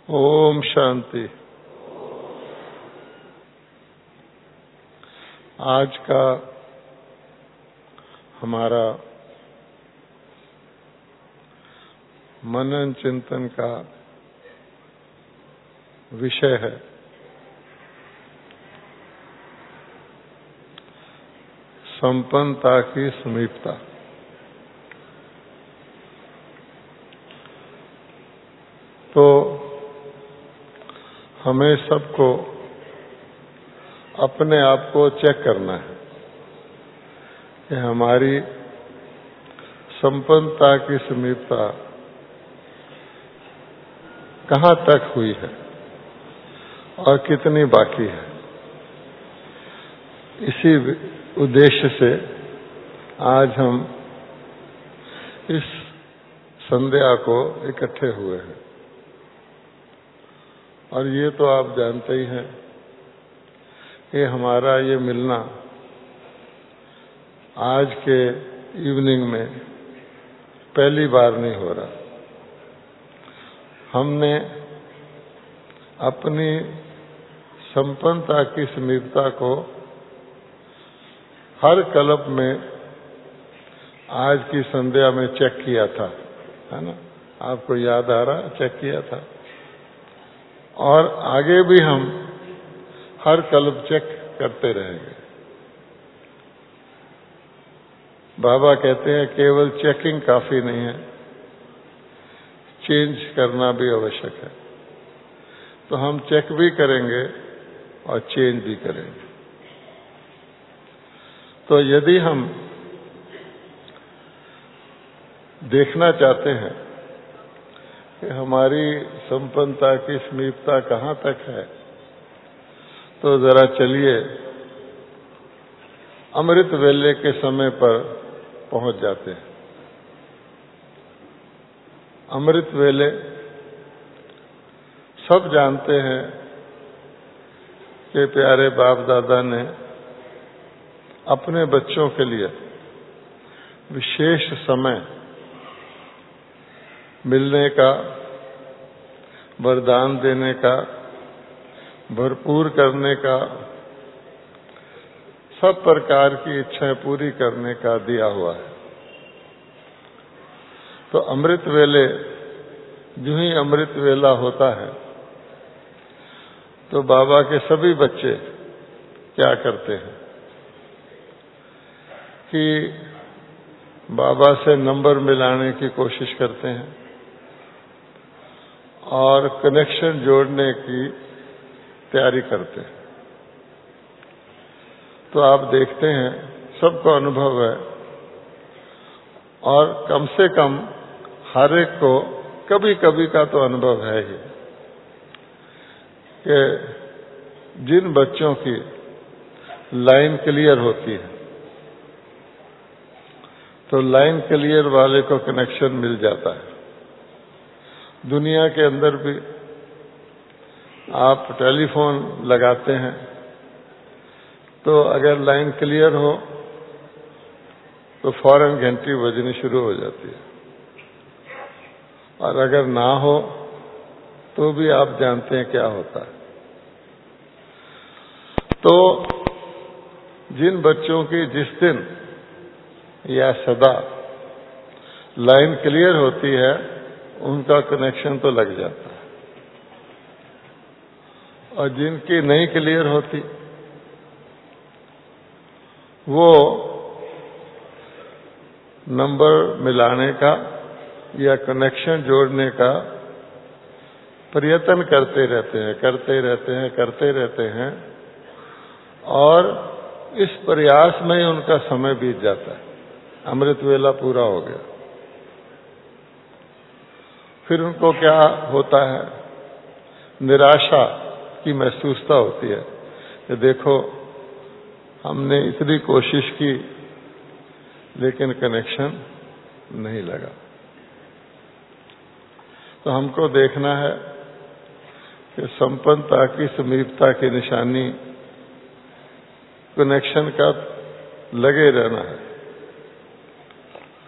ओम शांति। आज का हमारा मनन चिंतन का विषय है संपन्नता की समीपता। तो हमें सबको अपने आप को चेक करना है कि हमारी संपन्नता की समीपता कहाँ तक हुई है और कितनी बाकी है। इसी उद्देश्य से आज हम इस संध्या को इकट्ठे हुए हैं। और ये तो आप जानते ही हैं कि हमारा ये मिलना आज के इवनिंग में पहली बार नहीं हो रहा। हमने अपनी संपन्नता की समीपता को हर कल्प में आज की संध्या में चेक किया था, है ना? आपको याद आ रहा? चेक किया था। और आगे भी हम हर कल्प चेक करते रहेंगे। बाबा कहते हैं केवल चेकिंग काफी नहीं है, चेंज करना भी आवश्यक है। तो हम चेक भी करेंगे और चेंज भी करेंगे। तो यदि हम देखना चाहते हैं कि हमारी संपन्नता की समीपता कहाँ तक है, तो जरा चलिए अमृत वेले के समय पर पहुंच जाते हैं। अमृत वेले सब जानते हैं कि प्यारे बाप दादा ने अपने बच्चों के लिए विशेष समय मिलने का, वरदान देने का, भरपूर करने का, सब प्रकार की इच्छाएं पूरी करने का दिया हुआ है। तो अमृत वेले, जो ही अमृत वेला होता है तो बाबा के सभी बच्चे क्या करते हैं कि बाबा से नंबर मिलाने की कोशिश करते हैं और कनेक्शन जोड़ने की तैयारी करते हैं। तो आप देखते हैं, सबको अनुभव है और कम से कम हर एक को कभी कभी का तो अनुभव है ही कि जिन बच्चों की लाइन क्लियर होती है तो लाइन क्लियर वाले को कनेक्शन मिल जाता है। दुनिया के अंदर भी आप टेलीफोन लगाते हैं तो अगर लाइन क्लियर हो तो फौरन घंटी बजनी शुरू हो जाती है, और अगर ना हो तो भी आप जानते हैं क्या होता है। तो जिन बच्चों की जिस दिन या सदा लाइन क्लियर होती है उनका कनेक्शन तो लग जाता है, और जिनकी नहीं क्लियर होती वो नंबर मिलाने का या कनेक्शन जोड़ने का प्रयत्न करते रहते हैं और इस प्रयास में ही उनका समय बीत जाता है। अमृत वेला पूरा हो गया, फिर उनको क्या होता है, निराशा की महसूसता होती है कि देखो हमने इतनी कोशिश की लेकिन कनेक्शन नहीं लगा। तो हमको देखना है कि संपन्नता की समीपता की निशानी कनेक्शन का लगे रहना है।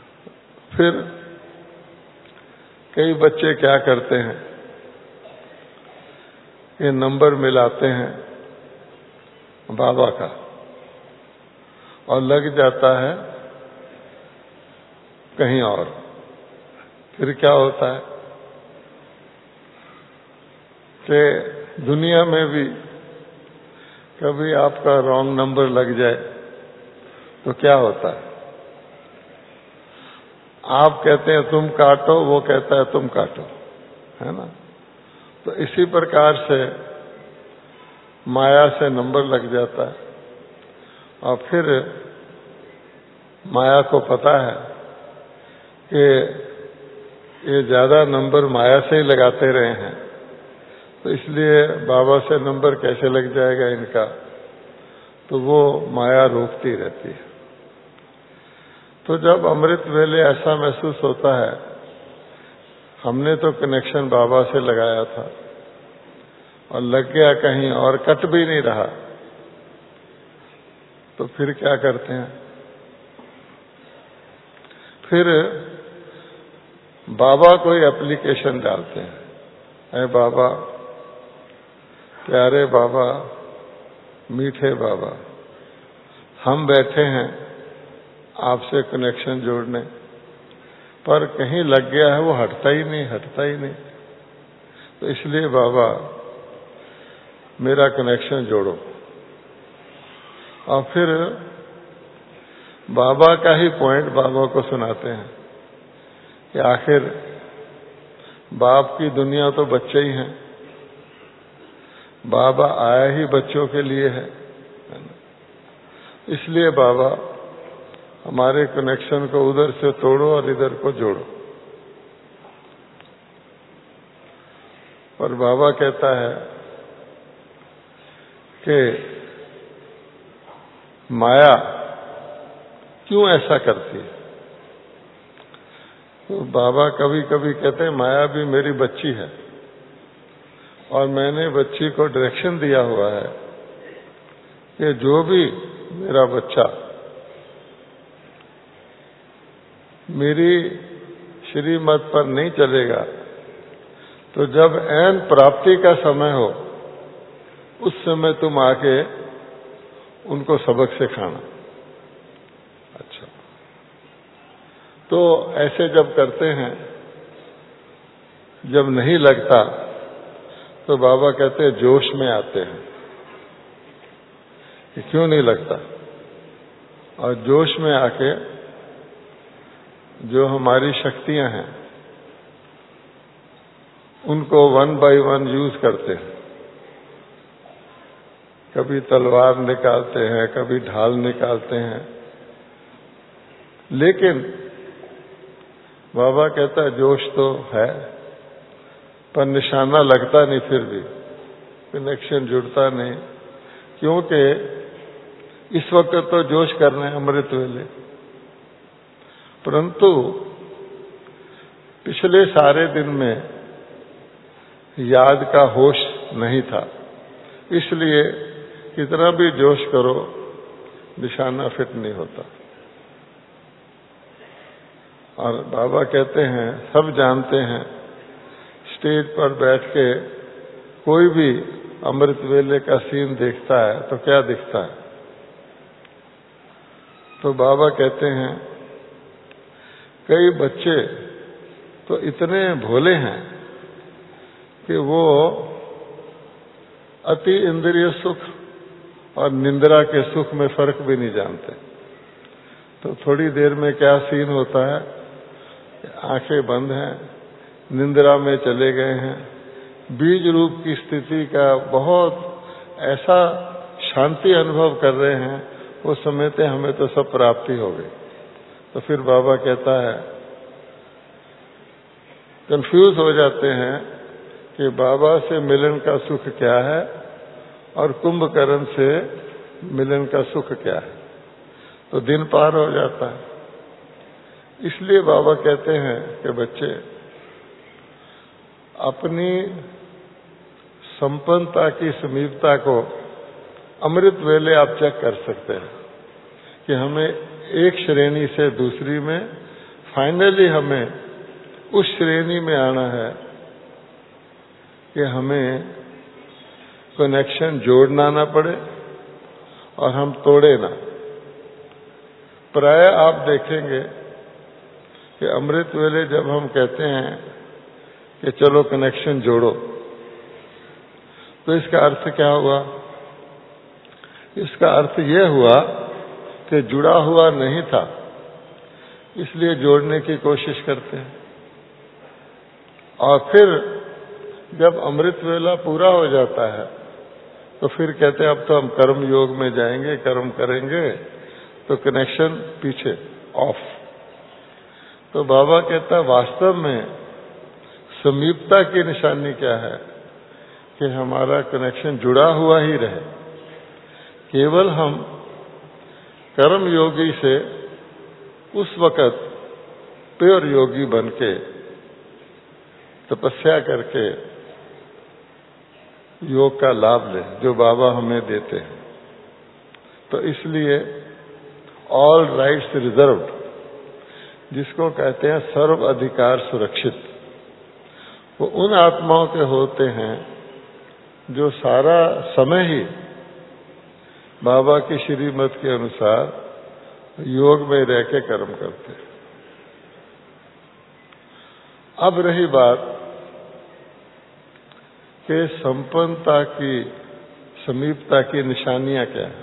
फिर कई बच्चे क्या करते हैं ये नंबर मिलाते हैं बाबा का और लग जाता है कहीं और, फिर क्या होता है कि दुनिया में भी कभी आपका रॉन्ग नंबर लग जाए तो क्या होता है? आप कहते हैं तुम काटो, वो कहता है तुम काटो, है ना? तो इसी प्रकार से माया से नंबर लग जाता है और फिर माया को पता है कि ये ज्यादा नंबर माया से ही लगाते रहे हैं, तो इसलिए बाबा से नंबर कैसे लग जाएगा इनका, तो वो माया रोकती रहती है। तो जब अमृत वेले ऐसा महसूस होता है, हमने तो कनेक्शन बाबा से लगाया था और लग गया कहीं और, कट भी नहीं रहा, तो फिर क्या करते हैं? फिर बाबा कोई एप्लीकेशन डालते हैं, अरे बाबा, प्यारे बाबा, मीठे बाबा, हम बैठे हैं आपसे कनेक्शन जोड़ने, पर कहीं लग गया है, वो हटता ही नहीं। तो इसलिए बाबा मेरा कनेक्शन जोड़ो। और फिर बाबा का ही पॉइंट बाबा को सुनाते हैं कि आखिर बाप की दुनिया तो बच्चे ही हैं, बाबा आया ही बच्चों के लिए है, इसलिए बाबा हमारे कनेक्शन को उधर से तोड़ो और इधर को जोड़ो। पर बाबा कहता है कि माया क्यों ऐसा करती है? तो बाबा कभी कभी कहते हैं माया भी मेरी बच्ची है और मैंने बच्ची को डायरेक्शन दिया हुआ है कि जो भी मेरा बच्चा मेरी श्रीमत पर नहीं चलेगा, तो जब ऐन प्राप्ति का समय हो उस समय तुम आके उनको सबक सिखाना। अच्छा, तो ऐसे जब करते हैं, जब नहीं लगता तो बाबा कहते हैं जोश में आते हैं कि क्यों नहीं लगता, और जोश में आके जो हमारी शक्तियां हैं उनको 1 बाय 1 यूज करते हैं। कभी तलवार निकालते हैं, कभी ढाल निकालते हैं, लेकिन बाबा कहता है जोश तो है पर निशाना लगता नहीं, फिर भी कनेक्शन जुड़ता नहीं, क्योंकि इस वक्त तो जोश कर रहे हैं अमृत वेले, परंतु पिछले सारे दिन में याद का होश नहीं था, इसलिए कितना भी जोश करो निशाना फिट नहीं होता। और बाबा कहते हैं, सब जानते हैं, स्टेज पर बैठ के कोई भी अमृत वेले का सीन देखता है तो क्या दिखता है? तो बाबा कहते हैं कई बच्चे तो इतने भोले हैं कि वो अति इंद्रिय सुख और निंद्रा के सुख में फर्क भी नहीं जानते। तो थोड़ी देर में क्या सीन होता है, आंखें बंद हैं, निंद्रा में चले गए हैं, बीज रूप की स्थिति का बहुत ऐसा शांति अनुभव कर रहे हैं, वो समझते हमें तो सब प्राप्ति हो गई। तो फिर बाबा कहता है, कंफ्यूज हो जाते हैं कि बाबा से मिलन का सुख क्या है और कुंभकर्ण से मिलन का सुख क्या है, तो दिन पार हो जाता है। इसलिए बाबा कहते हैं कि बच्चे अपनी संपन्नता की समीपता को अमृत वेले आप चेक कर सकते हैं कि हमें एक श्रेणी से दूसरी में, फाइनली हमें उस श्रेणी में आना है कि हमें कनेक्शन जोड़ना ना पड़े और हम तोड़े ना। प्राय आप देखेंगे कि अमृत वेले जब हम कहते हैं कि चलो कनेक्शन जोड़ो, तो इसका अर्थ क्या हुआ? इसका अर्थ यह हुआ कि जुड़ा हुआ नहीं था, इसलिए जोड़ने की कोशिश करते हैं। और फिर जब अमृत वेला पूरा हो जाता है तो फिर कहते हैं अब तो हम कर्म योग में जाएंगे, कर्म करेंगे, तो कनेक्शन पीछे ऑफ। तो बाबा कहता है वास्तव में समीपता की निशानी क्या है? कि हमारा कनेक्शन जुड़ा हुआ ही रहे। केवल हम कर्म योगी से उस वक़्त प्योर योगी बनके तपस्या करके योग का लाभ लें जो बाबा हमें देते हैं। तो इसलिए ऑल राइट्स रिजर्व्ड, जिसको कहते हैं सर्व अधिकार सुरक्षित, वो उन आत्माओं के होते हैं जो सारा समय ही बाबा की श्रीमत के अनुसार योग में रह के कर्म करते हैं। अब रही बात कि संपन्नता की, समीपता की निशानियां क्या है?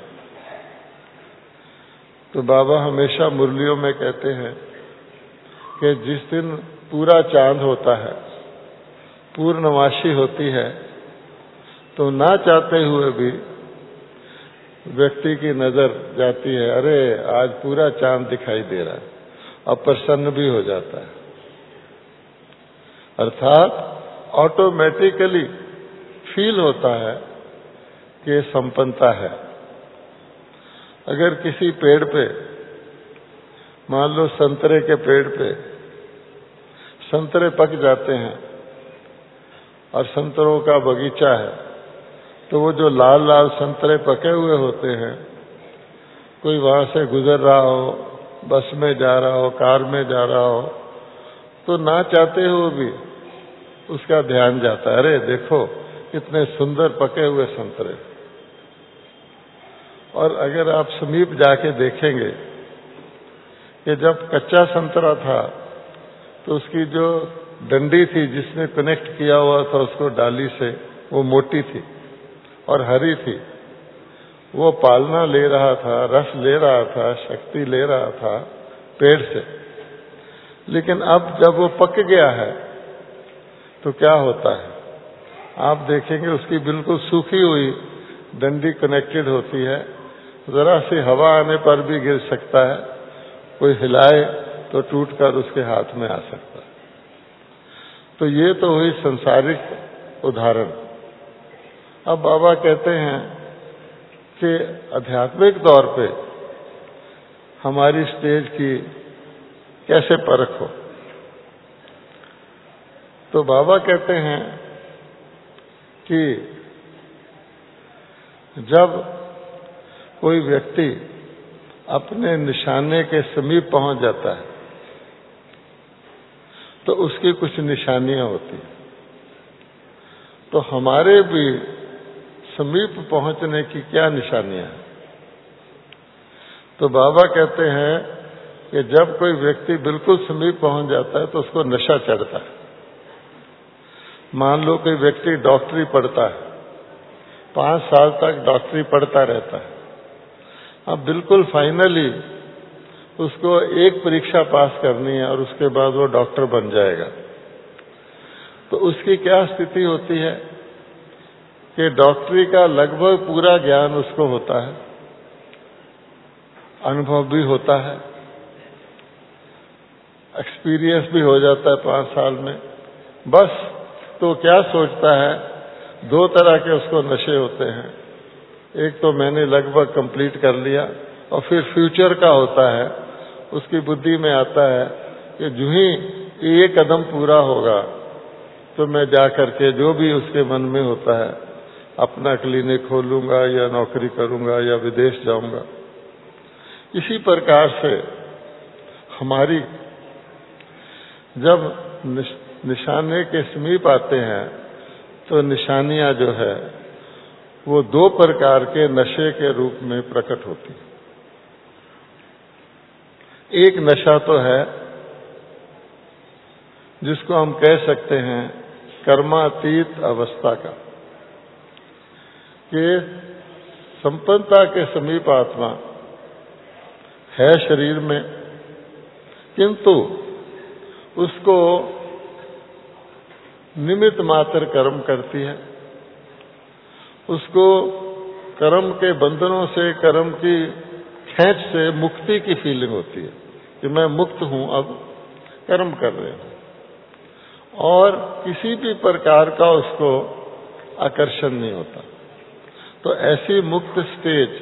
तो बाबा हमेशा मुरलियों में कहते हैं कि जिस दिन पूरा चांद होता है, पूर्णमासी होती है, तो ना चाहते हुए भी व्यक्ति की नजर जाती है, अरे आज पूरा चांद दिखाई दे रहा है, अब प्रसन्न भी हो जाता है। अर्थात ऑटोमेटिकली फील होता है कि संपन्नता है। अगर किसी पेड़ पे, मान लो संतरे के पेड़ पे संतरे पक जाते हैं और संतरों का बगीचा है, तो वो जो लाल लाल संतरे पके हुए होते हैं, कोई वहां से गुजर रहा हो, बस में जा रहा हो, कार में जा रहा हो, तो ना चाहते हुए भी उसका ध्यान जाता है, अरे देखो कितने सुंदर पके हुए संतरे। और अगर आप समीप जाके देखेंगे कि जब कच्चा संतरा था तो उसकी जो डंडी थी जिसने कनेक्ट किया हुआ था उसको डाली से, वो मोटी थी और हरी थी, वो पालना ले रहा था, रस ले रहा था, शक्ति ले रहा था पेड़ से। लेकिन अब जब वो पक गया है तो क्या होता है? आप देखेंगे उसकी बिल्कुल सूखी हुई डंडी कनेक्टेड होती है, जरा सी हवा आने पर भी गिर सकता है, कोई हिलाए तो टूटकर उसके हाथ में आ सकता है। तो ये तो हुई संसारिक उदाहरण। अब बाबा कहते हैं कि आध्यात्मिक तौर पे हमारी स्टेज की कैसे परख हो। तो बाबा कहते हैं कि जब कोई व्यक्ति अपने निशाने के समीप पहुंच जाता है तो उसकी कुछ निशानियां होती हैं। तो हमारे भी समीप पहुंचने की क्या निशानियां हैं? तो बाबा कहते हैं कि जब कोई व्यक्ति बिल्कुल समीप पहुंच जाता है तो उसको नशा चढ़ता है। मान लो कोई व्यक्ति डॉक्टरी पढ़ता है, 5 साल तक डॉक्टरी पढ़ता रहता है, अब बिल्कुल फाइनली उसको एक परीक्षा पास करनी है और उसके बाद वो डॉक्टर बन जाएगा। तो उसकी क्या स्थिति होती है कि डॉक्टरी का लगभग पूरा ज्ञान उसको होता है, अनुभव भी होता है, एक्सपीरियंस भी हो जाता है 5 साल में। बस तो क्या सोचता है, 2 तरह के उसको नशे होते हैं। एक तो मैंने लगभग कंप्लीट कर लिया, और फिर फ्यूचर का होता है, उसकी बुद्धि में आता है कि जो ही ये कदम पूरा होगा तो मैं जा करके जो भी उसके मन में होता है, अपना क्लिनिक खोलूंगा या नौकरी करूंगा या विदेश जाऊंगा। इसी प्रकार से हमारी जब निशाने के समीप आते हैं तो निशानियां जो है वो दो प्रकार के नशे के रूप में प्रकट होती है। एक नशा तो है जिसको हम कह सकते हैं कर्मातीत अवस्था का, कि संपन्नता के समीप आत्मा है शरीर में, किंतु उसको निमित्त मात्र कर्म करती है। उसको कर्म के बंधनों से, कर्म की खेच से मुक्ति की फीलिंग होती है कि मैं मुक्त हूं, अब कर्म कर रहे हूं, और किसी भी प्रकार का उसको आकर्षण नहीं होता। तो ऐसी मुक्त स्टेज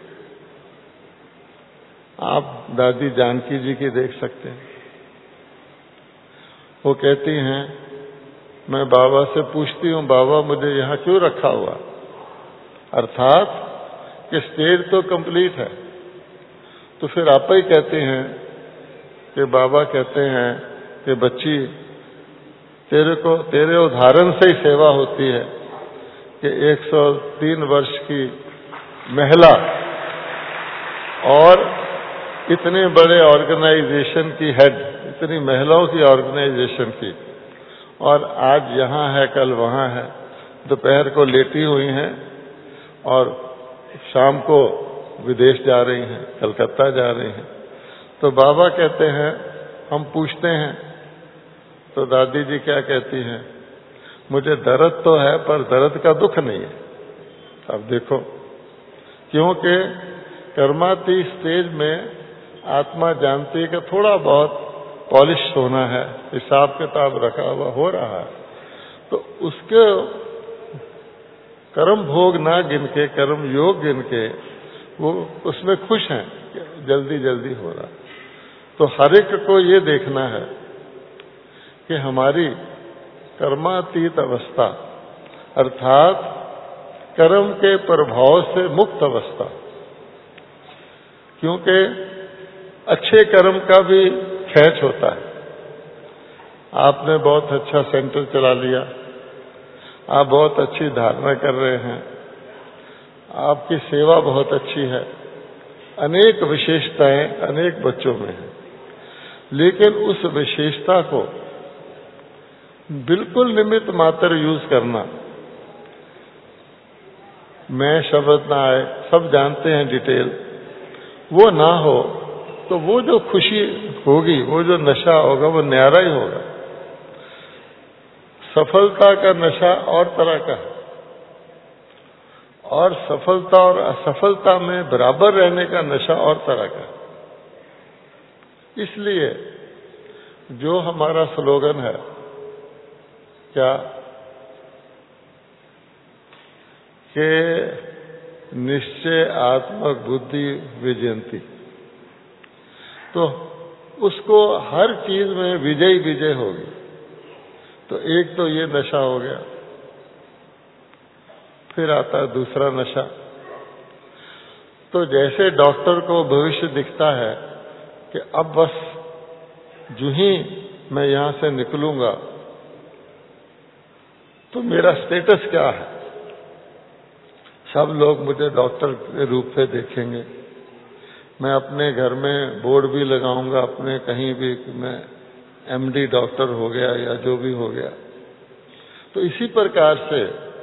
आप दादी जानकी जी की देख सकते हैं। वो कहती हैं, मैं बाबा से पूछती हूं, बाबा मुझे यहां क्यों रखा हुआ, अर्थात कि स्टेज तो कंप्लीट है। तो फिर आप ही कहते हैं कि बाबा कहते हैं कि बच्ची तेरे उदाहरण से ही सेवा होती है कि 103 वर्ष की महिला और इतने बड़े ऑर्गेनाइजेशन की हेड, इतनी महिलाओं की ऑर्गेनाइजेशन की, और आज यहाँ है, कल वहाँ है, दोपहर को लेटी हुई हैं और शाम को विदेश जा रही हैं, कलकत्ता जा रही हैं। तो बाबा कहते हैं, हम पूछते हैं तो दादी जी क्या कहती हैं, मुझे दर्द तो है पर दर्द का दुख नहीं है। अब देखो, क्योंकि कर्मातीत स्टेज में आत्मा जानती है कि थोड़ा बहुत पॉलिश होना है, हिसाब किताब रखा हुआ हो रहा है, तो उसके कर्म भोग ना गिन के, कर्म योग गिन के वो उसमें खुश हैं, जल्दी जल्दी हो रहा। तो हर एक को ये देखना है कि हमारी कर्मातीत अवस्था, अर्थात कर्म के प्रभाव से मुक्त अवस्था, क्योंकि अच्छे कर्म का भी खेच होता है। आपने बहुत अच्छा सेंटर चला लिया, आप बहुत अच्छी धारणा कर रहे हैं, आपकी सेवा बहुत अच्छी है, अनेक विशेषताएं अनेक बच्चों में हैं, लेकिन उस विशेषता को बिल्कुल निमित्त मात्र यूज करना, मैं शब्द ना आए, सब जानते हैं डिटेल, वो ना हो तो वो जो खुशी होगी, वो जो नशा होगा, वो न्यारा ही होगा। सफलता का नशा और तरह का है, और सफलता और असफलता में बराबर रहने का नशा और तरह का है। इसलिए जो हमारा स्लोगन है, क्या कि निश्चय आत्मक बुद्धि विजयंती, तो उसको हर चीज में विजय विजय होगी। तो एक तो ये नशा हो गया, फिर आता है दूसरा नशा। तो जैसे डॉक्टर को भविष्य दिखता है कि अब बस जो ही मैं यहां से निकलूंगा तो मेरा स्टेटस क्या है, सब लोग मुझे डॉक्टर के रूप से देखेंगे, मैं अपने घर में बोर्ड भी लगाऊंगा, अपने कहीं भी मैं एमडी डॉक्टर हो गया या जो भी हो गया। तो इसी प्रकार से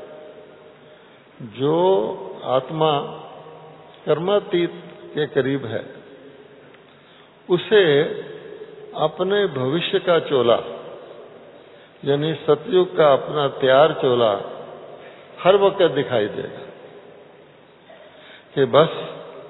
जो आत्मा कर्मातीत के करीब है, उसे अपने भविष्य का चोला, यानी सतयुग का अपना तैयार चोला हर वक्त दिखाई देगा कि बस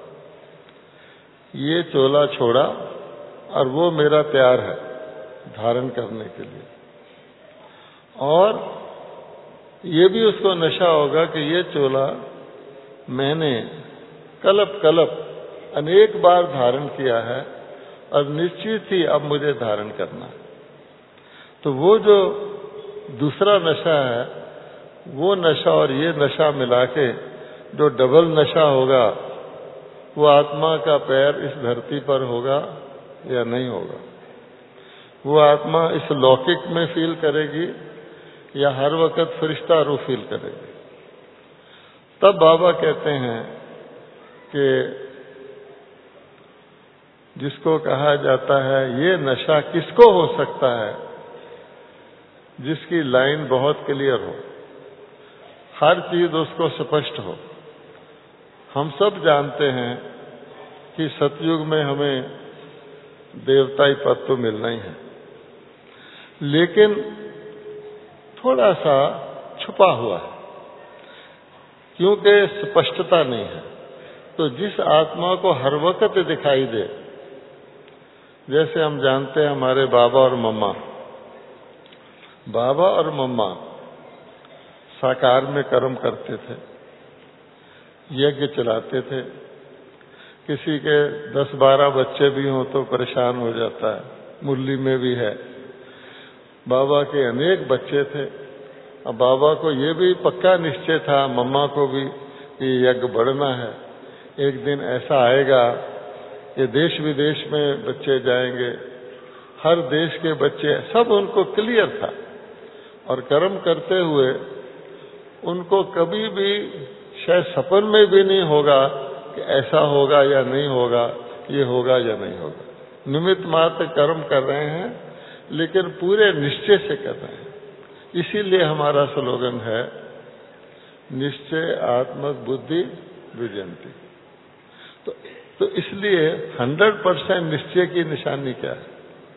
ये चोला छोड़ा और वो मेरा तैयार है धारण करने के लिए। और ये भी उसको नशा होगा कि ये चोला मैंने कल्प कल्प अनेक बार धारण किया है और निश्चित ही अब मुझे धारण करना है। तो वो जो दूसरा नशा है, वो नशा और ये नशा मिला के जो डबल नशा होगा, वो आत्मा का पैर इस धरती पर होगा या नहीं होगा। वो आत्मा इस लौकिक में फील करेगी या हर वक्त फरिश्ता रूह फील करेगी। तब बाबा कहते हैं कि जिसको कहा जाता है ये नशा किसको हो सकता है, जिसकी लाइन बहुत क्लियर हो, हर चीज उसको स्पष्ट हो। हम सब जानते हैं कि सतयुग में हमें देवताई पद तो मिलना ही है, लेकिन थोड़ा सा छुपा हुआ है, क्योंकि स्पष्टता नहीं है। तो जिस आत्मा को हर वक्त दिखाई दे, जैसे हम जानते हैं हमारे बाबा और मम्मा साकार में कर्म करते थे, यज्ञ चलाते थे। किसी के 10-12 बच्चे भी हों तो परेशान हो जाता है, मुरली में भी है। बाबा के अनेक बच्चे थे। अब बाबा को ये भी पक्का निश्चय था, मम्मा को भी, कि यज्ञ बढ़ना है। एक दिन ऐसा आएगा कि देश विदेश में बच्चे जाएंगे, हर देश के बच्चे, सब उनको क्लियर था। और कर्म करते हुए उनको कभी भी शायद सपन में भी नहीं होगा कि ऐसा होगा या नहीं होगा, ये होगा या नहीं होगा। निमित्त मात्र कर्म कर रहे हैं, लेकिन पूरे निश्चय से कर रहे हैं। इसीलिए हमारा स्लोगन है, निश्चय आत्मक बुद्धि विजयंती। तो इसलिए 100% निश्चय की निशानी क्या है?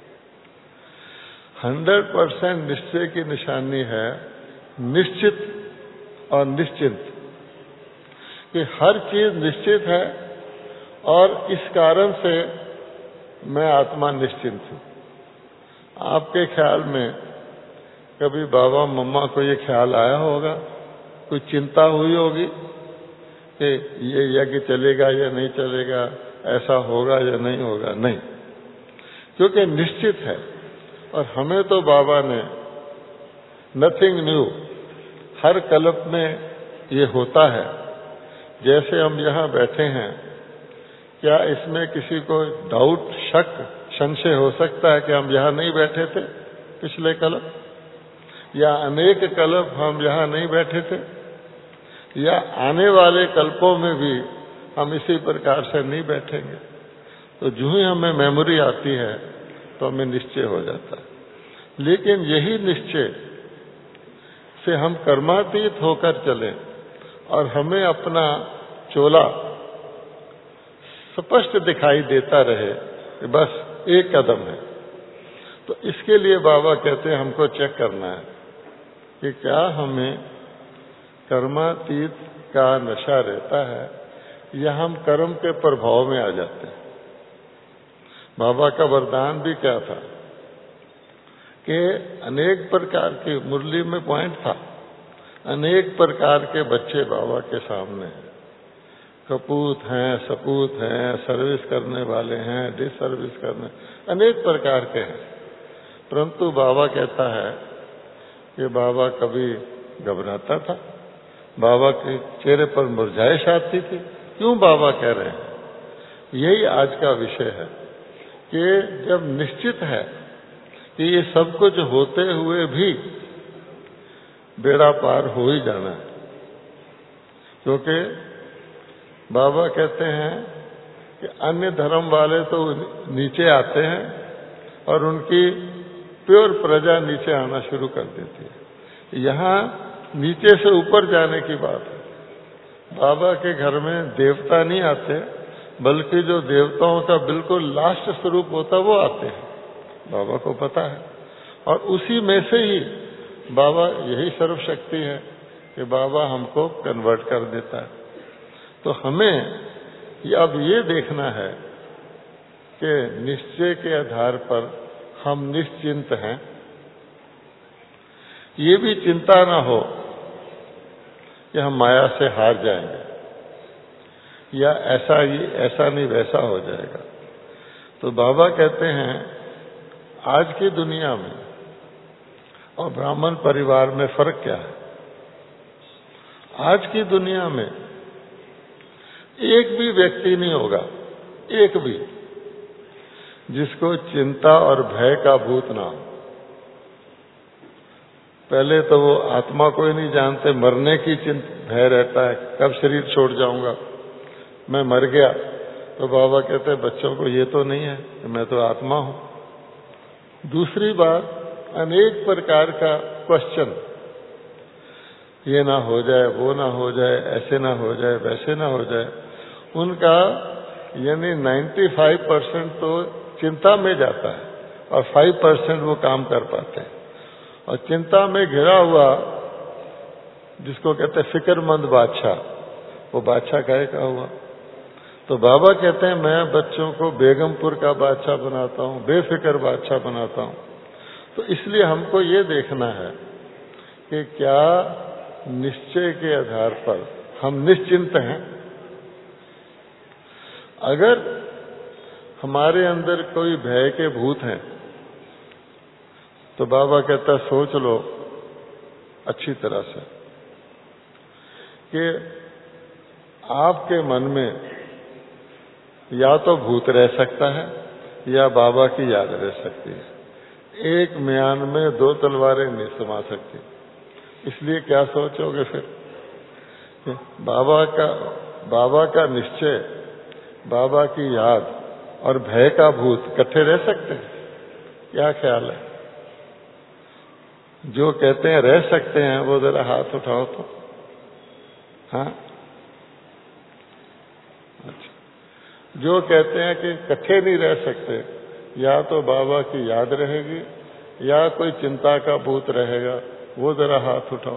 100% निश्चय की निशानी है निश्चित और निश्चिंत, कि हर चीज निश्चित है और इस कारण से मैं आत्मा निश्चिंत हूं। आपके ख्याल में कभी बाबा मम्मा को ये ख्याल आया होगा, कोई चिंता हुई होगी कि ये यज्ञ चलेगा या नहीं चलेगा, ऐसा होगा या नहीं होगा? नहीं, क्योंकि निश्चित है। और हमें तो बाबा ने नथिंग न्यू, हर कल्प में ये होता है। जैसे हम यहाँ बैठे हैं, क्या इसमें किसी को डाउट, शक, संशय हो सकता है कि हम यहाँ नहीं बैठे थे पिछले कल्प, या अनेक कल्प हम यहाँ नहीं बैठे थे, या आने वाले कल्पों में भी हम इसी प्रकार से नहीं बैठेंगे? तो जो ही हमें मेमोरी आती है तो हमें निश्चय हो जाता है। लेकिन यही निश्चय से हम कर्मातीत होकर चलें और हमें अपना चोला स्पष्ट दिखाई देता रहे कि बस एक कदम है। तो इसके लिए बाबा कहते हैं हमको चेक करना है कि क्या हमें कर्मातीत का नशा रहता है या हम कर्म के प्रभाव में आ जाते हैं। बाबा का वरदान भी क्या था कि अनेक प्रकार के, मुरली में पॉइंट था, अनेक प्रकार के बच्चे बाबा के सामने हैं। कपूत हैं, सपूत हैं, सर्विस करने वाले हैं, डिसर्विस करने, अनेक प्रकार के हैं। परंतु बाबा कहता है कि बाबा कभी घबराता था, बाबा के चेहरे पर मुरझाइश आती थी। क्यों बाबा कह रहे हैं? यही आज का विषय है कि जब निश्चित है कि ये सब कुछ होते हुए भी बेड़ा पार हो ही जाना है, क्योंकि बाबा कहते हैं कि अन्य धर्म वाले तो नीचे आते हैं और उनकी प्योर प्रजा नीचे आना शुरू कर देती है। यहाँ नीचे से ऊपर जाने की बात है। बाबा के घर में देवता नहीं आते, बल्कि जो देवताओं का बिल्कुल लास्ट स्वरूप होता वो आते हैं, बाबा को पता है। और उसी में से ही बाबा, यही सर्वशक्ति है कि बाबा हमको कन्वर्ट कर देता है। तो हमें अब ये देखना है कि निश्चय के आधार पर हम निश्चिंत हैं। ये भी चिंता ना हो कि हम माया से हार जाएंगे या ऐसा नहीं वैसा हो जाएगा। तो बाबा कहते हैं आज की दुनिया में और ब्राह्मण परिवार में फर्क क्या है? आज की दुनिया में एक भी व्यक्ति नहीं होगा, एक भी, जिसको चिंता और भय का भूत ना हो। पहले तो वो आत्मा को ही नहीं जानते, मरने की भय रहता है, कब शरीर छोड़ जाऊंगा, मैं मर गया। तो बाबा कहते हैं बच्चों को ये तो नहीं है कि मैं तो आत्मा हूं। दूसरी बात, अनेक प्रकार का क्वेश्चन, ये ना हो जाए, वो ना हो जाए, ऐसे ना हो जाए, वैसे ना हो जाए, उनका यानी 95% तो चिंता में जाता है और 5% वो काम कर पाते हैं। और चिंता में घिरा हुआ, जिसको कहते हैं फिक्रमंद बादशाह, वो बादशाह काहे का हुआ। तो बाबा कहते हैं मैं बच्चों को बेगमपुर का बादशाह बनाता हूं, बेफिक्र बादशाह बनाता हूं। तो इसलिए हमको ये देखना है कि क्या निश्चय के आधार पर हम निश्चिंत हैं। अगर हमारे अंदर कोई भय के भूत हैं तो बाबा कहता सोच लो अच्छी तरह से कि आपके मन में या तो भूत रह सकता है या बाबा की याद रह सकती है। एक म्यान में दो तलवारें नहीं समा सकती। इसलिए क्या सोचोगे फिर, बाबा का निश्चय, बाबा की याद और भय का भूत इकट्ठे रह सकते हैं? क्या ख्याल है? जो कहते हैं रह सकते हैं वो जरा हाथ उठाओ तो। हाँ, अच्छा। जो कहते हैं कि इकट्ठे नहीं रह सकते, या तो बाबा की याद रहेगी या कोई चिंता का भूत रहेगा, वो जरा हाथ उठाओ।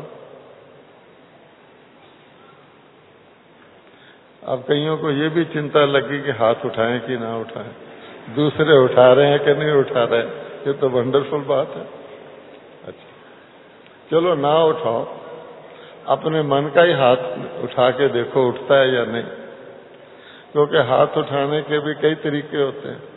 अब कईयों को ये भी चिंता लगी कि हाथ उठाएं कि ना उठाएं, दूसरे उठा रहे हैं कि नहीं उठा रहे। ये तो वंडरफुल बात है। अच्छा, चलो ना उठाओ, अपने मन का ही हाथ उठा के देखो उठता है या नहीं, क्योंकि हाथ उठाने के भी कई तरीके होते हैं।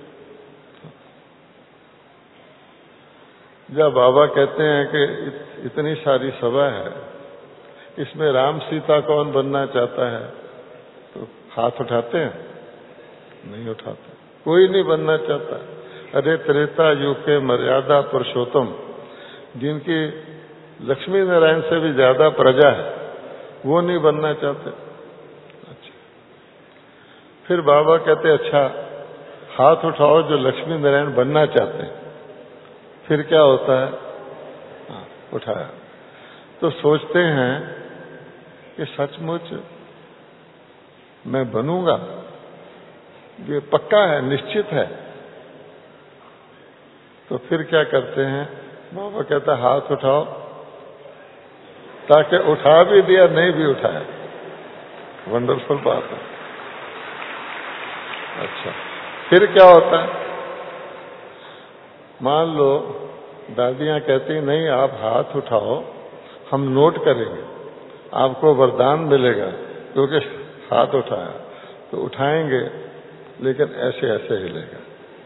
जब बाबा कहते हैं कि इतनी सारी सभा है, इसमें राम सीता कौन बनना चाहता है, तो हाथ उठाते हैं? नहीं उठाते, कोई नहीं बनना चाहता। अरे त्रेता युग के मर्यादा पुरुषोत्तम, जिनकी लक्ष्मी नारायण से भी ज्यादा प्रजा है, वो नहीं बनना चाहते। अच्छा, फिर बाबा कहते अच्छा हाथ उठाओ जो लक्ष्मी नारायण बनना चाहते हैं। फिर क्या होता है? हाँ, उठाया तो सोचते हैं कि सचमुच मैं बनूंगा, ये पक्का है, निश्चित है। तो फिर क्या करते हैं? बाबा कहता हाथ उठाओ, ताकि उठा भी दिया नहीं भी उठाया। वंडरफुल बात है। अच्छा, फिर क्या होता है? मान लो दादियां कहती नहीं आप हाथ उठाओ, हम नोट करेंगे, आपको वरदान मिलेगा क्योंकि हाथ उठाया। तो उठाएंगे लेकिन ऐसे ऐसे हिलेगा।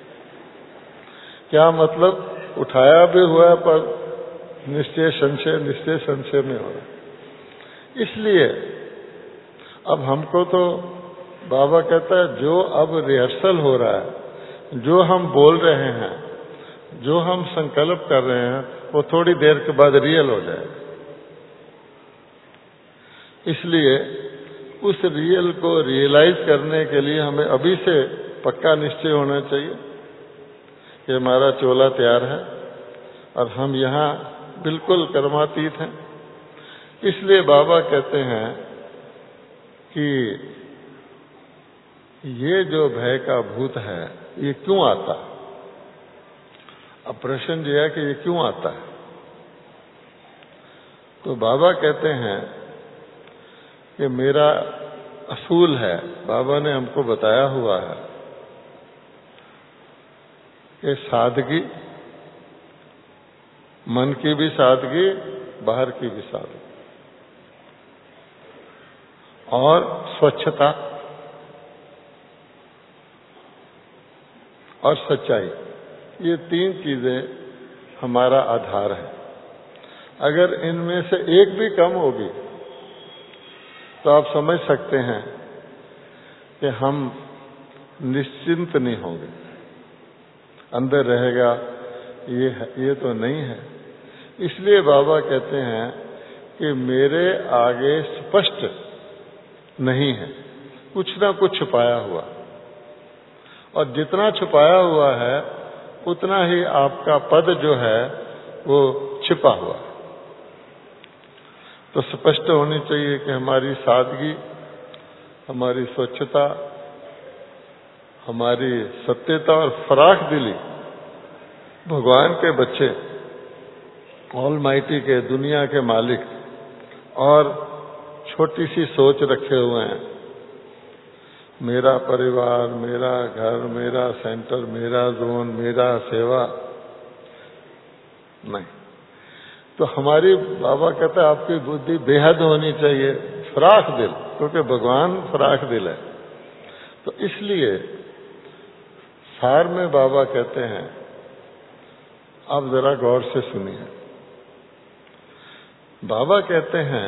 क्या मतलब? उठाया भी हुआ पर निश्चय संशय में हो रहा। इसलिए अब हमको तो बाबा कहता है जो अब रिहर्सल हो रहा है, जो हम बोल रहे हैं, जो हम संकल्प कर रहे हैं, वो थोड़ी देर के बाद रियल हो जाएगा। इसलिए उस रियल को रियलाइज करने के लिए हमें अभी से पक्का निश्चय होना चाहिए कि हमारा चोला तैयार है और हम यहाँ बिल्कुल कर्मातीत हैं। इसलिए बाबा कहते हैं कि ये जो भय का भूत है ये क्यों आता? अब प्रश्न यह है कि ये क्यों आता है? तो बाबा कहते हैं कि मेरा असूल है, बाबा ने हमको बताया हुआ है कि सादगी, मन की भी सादगी, बाहर की भी सादगी, और स्वच्छता और सच्चाई, ये तीन चीजें हमारा आधार है। अगर इनमें से एक भी कम होगी तो आप समझ सकते हैं कि हम निश्चिंत नहीं होंगे। अंदर रहेगा ये तो नहीं है। इसलिए बाबा कहते हैं कि मेरे आगे स्पष्ट नहीं है, कुछ ना कुछ छुपाया हुआ, और जितना छुपाया हुआ है उतना ही आपका पद जो है वो छिपा हुआ है। तो स्पष्ट होनी चाहिए कि हमारी सादगी, हमारी स्वच्छता, हमारी सत्यता और फराख दिली, भगवान के बच्चे, ऑलमाइटी के, दुनिया के मालिक, और छोटी सी सोच रखे हुए हैं, मेरा परिवार, मेरा घर, मेरा सेंटर, मेरा जोन, मेरा सेवा, नहीं। तो हमारी, बाबा कहते हैं आपकी बुद्धि बेहद होनी चाहिए, फराख दिल, क्योंकि भगवान फराख दिल है। तो इसलिए सार में बाबा कहते हैं, आप जरा गौर से सुनिए। बाबा कहते हैं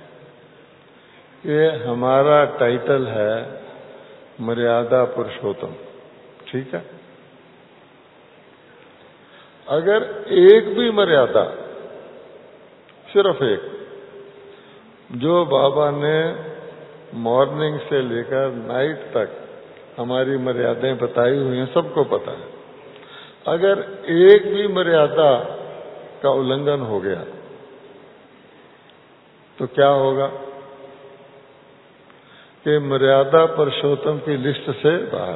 कि हमारा टाइटल है मर्यादा पुरुषोत्तम, ठीक है। अगर एक भी मर्यादा, सिर्फ एक, जो बाबा ने मॉर्निंग से लेकर नाइट तक हमारी मर्यादाएं बताई हुई हैं, सबको पता है, अगर एक भी मर्यादा का उल्लंघन हो गया तो क्या होगा कि मर्यादा पुरुषोत्तम की लिस्ट से बाहर।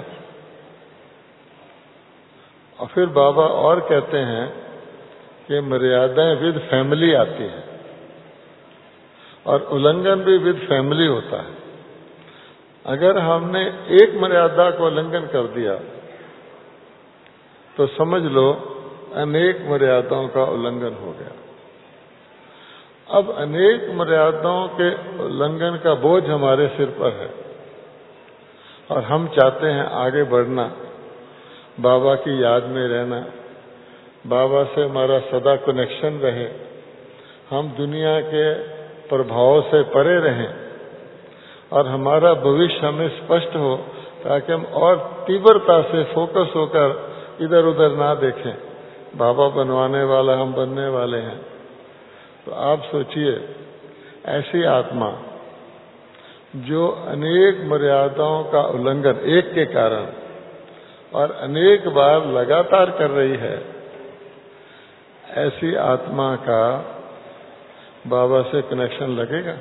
और फिर बाबा और कहते हैं कि मर्यादाएं विद फैमिली आती हैं और उल्लंघन भी विद फैमिली होता है। अगर हमने एक मर्यादा को उल्लंघन कर दिया तो समझ लो अनेक मर्यादाओं का उल्लंघन हो गया। अब अनेक मर्यादाओं के उल्लंघन का बोझ हमारे सिर पर है और हम चाहते हैं आगे बढ़ना, बाबा की याद में रहना, बाबा से हमारा सदा कनेक्शन रहे, हम दुनिया के प्रभाव से परे रहें और हमारा भविष्य हमें स्पष्ट हो, ताकि हम और तीव्रता से फोकस होकर इधर उधर ना देखें। बाबा बनवाने वाला हम बनने वाले हैं। तो आप सोचिए, ऐसी आत्मा जो अनेक मर्यादाओं का उल्लंघन एक के कारण और अनेक बार लगातार कर रही है, ऐसी आत्मा का बाबा से कनेक्शन लगेगा?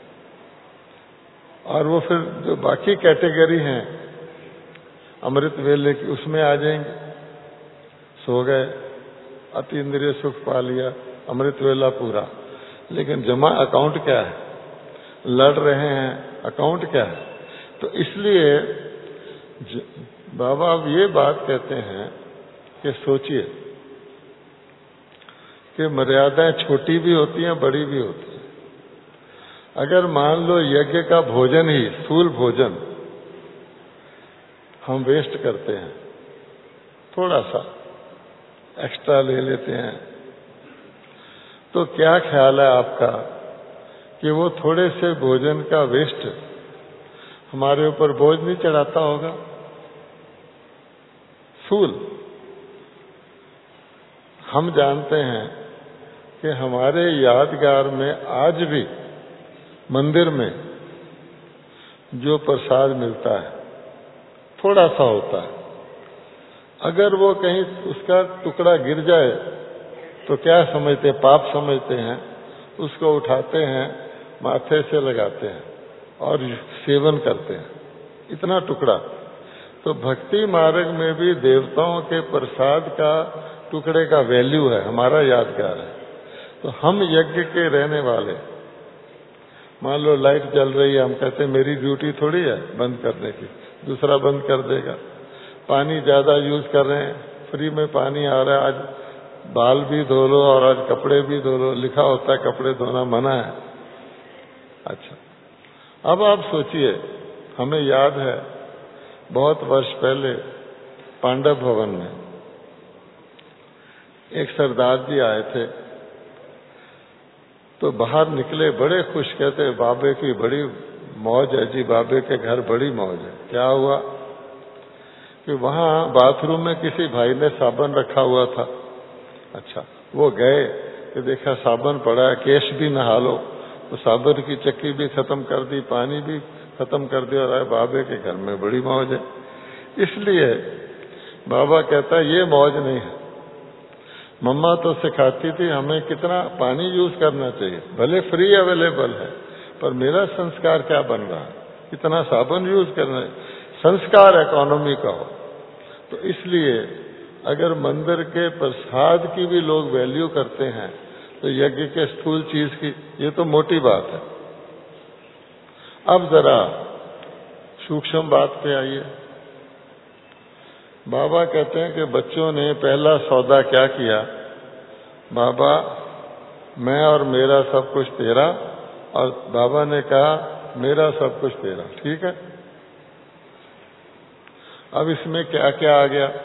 और वो फिर जो बाकी कैटेगरी हैं अमृत वेले की, उसमें आ जाएंगे। सो गए, अति इंद्रिय सुख पा लिया, अमृत वेला पूरा, लेकिन जमा अकाउंट क्या है? लड़ रहे हैं, अकाउंट क्या है? तो इसलिए बाबा अब ये बात कहते हैं कि सोचिए कि मर्यादाएं छोटी भी होती हैं, बड़ी भी होती हैं। अगर मान लो यज्ञ का भोजन ही, स्थूल भोजन हम वेस्ट करते हैं, थोड़ा सा एक्स्ट्रा ले लेते हैं, तो क्या ख्याल है आपका कि वो थोड़े से भोजन का वेस्ट हमारे ऊपर बोझ नहीं चढ़ाता होगा? स्थूल हम जानते हैं कि हमारे यादगार में आज भी मंदिर में जो प्रसाद मिलता है थोड़ा सा होता है। अगर वो कहीं उसका टुकड़ा गिर जाए तो क्या समझते हैं? पाप समझते हैं। उसको उठाते हैं, माथे से लगाते हैं और सेवन करते हैं, इतना टुकड़ा। तो भक्ति मार्ग में भी देवताओं के प्रसाद का टुकड़े का वैल्यू है, हमारा यादगार है। तो हम यज्ञ के रहने वाले, मान लो लाइट जल रही है, हम कहते हैं मेरी ड्यूटी थोड़ी है बंद करने की, दूसरा बंद कर देगा। पानी ज्यादा यूज कर रहे हैं, फ्री में पानी आ रहा है, आज बाल भी धो लो और आज कपड़े भी धो लो, लिखा होता है कपड़े धोना मना है। अच्छा, अब आप सोचिए, हमें याद है बहुत वर्ष पहले पांडव भवन में एक सरदार जी आए थे। तो बाहर निकले बड़े खुश, कहते बाबे की बड़ी मौज है जी, बाबे के घर बड़ी मौज है। क्या हुआ कि वहां बाथरूम में किसी भाई ने साबुन रखा हुआ था। अच्छा, वो गए कि देखा साबुन पड़ा है, केश भी नहा लो, तो साबुन की चक्की भी खत्म कर दी, पानी भी खत्म कर दिया, और बाबे के घर में बड़ी मौज है। इसलिए बाबा कहता है ये मौज नहीं है। मम्मा तो सिखाती थी हमें कितना पानी यूज करना चाहिए, भले फ्री अवेलेबल है, पर मेरा संस्कार क्या बन रहा है, कितना साबुन यूज करना है, संस्कार इकोनॉमी का हो। तो इसलिए अगर मंदिर के प्रसाद की भी लोग वैल्यू करते हैं तो यज्ञ के स्थूल चीज की ये तो मोटी बात है। अब जरा सूक्ष्म बात पे आइए। बाबा कहते हैं कि बच्चों ने पहला सौदा क्या किया, बाबा मैं और मेरा सब कुछ तेरा, और बाबा ने कहा मेरा सब कुछ तेरा। ठीक है, अब इसमें क्या क्या आ गया,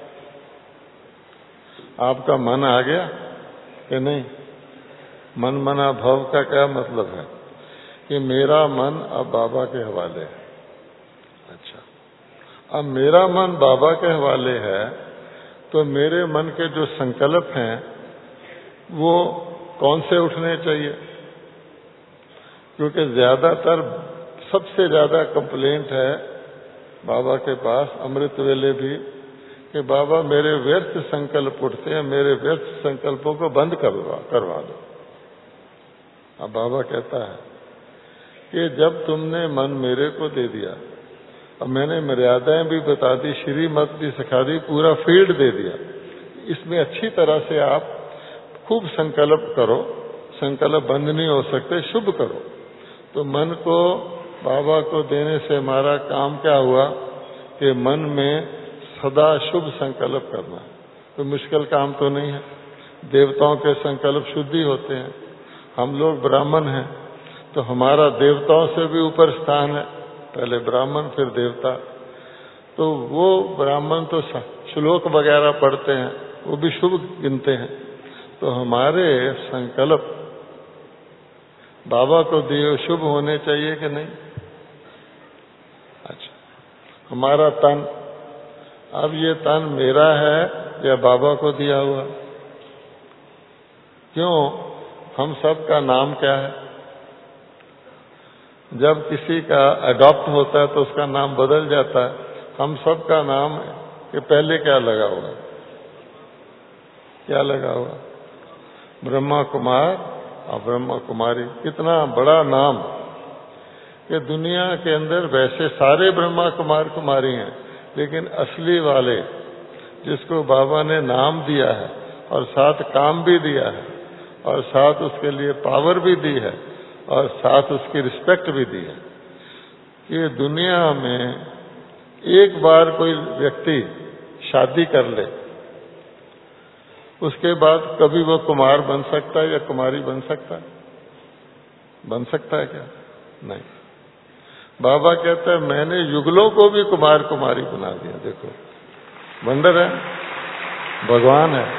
आपका मन आ गया कि नहीं? मन मना भव का क्या मतलब है कि मेरा मन अब बाबा के हवाले है। अच्छा, अब मेरा मन बाबा के हवाले है तो मेरे मन के जो संकल्प हैं वो कौन से उठने चाहिए? क्योंकि ज्यादातर सबसे ज्यादा कंप्लेंट है बाबा के पास अमृत वेले भी कि बाबा मेरे व्यर्थ संकल्प उठते हैं, मेरे व्यर्थ संकल्पों को बंद करवा दो। अब बाबा कहता है कि जब तुमने मन मेरे को दे दिया और मैंने मर्यादाएं भी बता दी, श्रीमत भी सिखा दी, पूरा फील्ड दे दिया, इसमें अच्छी तरह से आप खूब संकल्प करो, संकल्प बंद नहीं हो सकते, शुभ करो। तो मन को बाबा को देने से हमारा काम क्या हुआ कि मन में सदा शुभ संकल्प करना। तो मुश्किल काम तो नहीं है, देवताओं के संकल्प शुद्ध ही होते हैं। हम लोग ब्राह्मण हैं तो हमारा देवताओं से भी ऊपर स्थान है, पहले ब्राह्मण फिर देवता। तो वो ब्राह्मण तो श्लोक वगैरह पढ़ते हैं, वो भी शुभ गिनते हैं। तो हमारे संकल्प बाबा को दिए शुभ होने चाहिए कि नहीं? अच्छा, हमारा तन, अब ये तन मेरा है या बाबा को दिया हुआ? क्यों? हम सब का नाम क्या है? जब किसी का अडॉप्ट होता है तो उसका नाम बदल जाता है। हम सब का नाम के पहले क्या लगा हुआ? क्या लगा हुआ? ब्रह्मा कुमार और ब्रह्मा कुमारी। कितना बड़ा नाम कि दुनिया के अंदर वैसे सारे ब्रह्मा कुमार कुमारी हैं, लेकिन असली वाले जिसको बाबा ने नाम दिया है और साथ काम भी दिया है और साथ उसके लिए पावर भी दी है और साथ उसकी रिस्पेक्ट भी दी है। ये दुनिया में एक बार कोई व्यक्ति शादी कर ले, उसके बाद कभी वो कुमार बन सकता है या कुमारी बन सकता है? बन सकता है क्या? नहीं। बाबा कहता है मैंने युगलों को भी कुमार कुमारी बना दिया। देखो, वंडर है, भगवान है।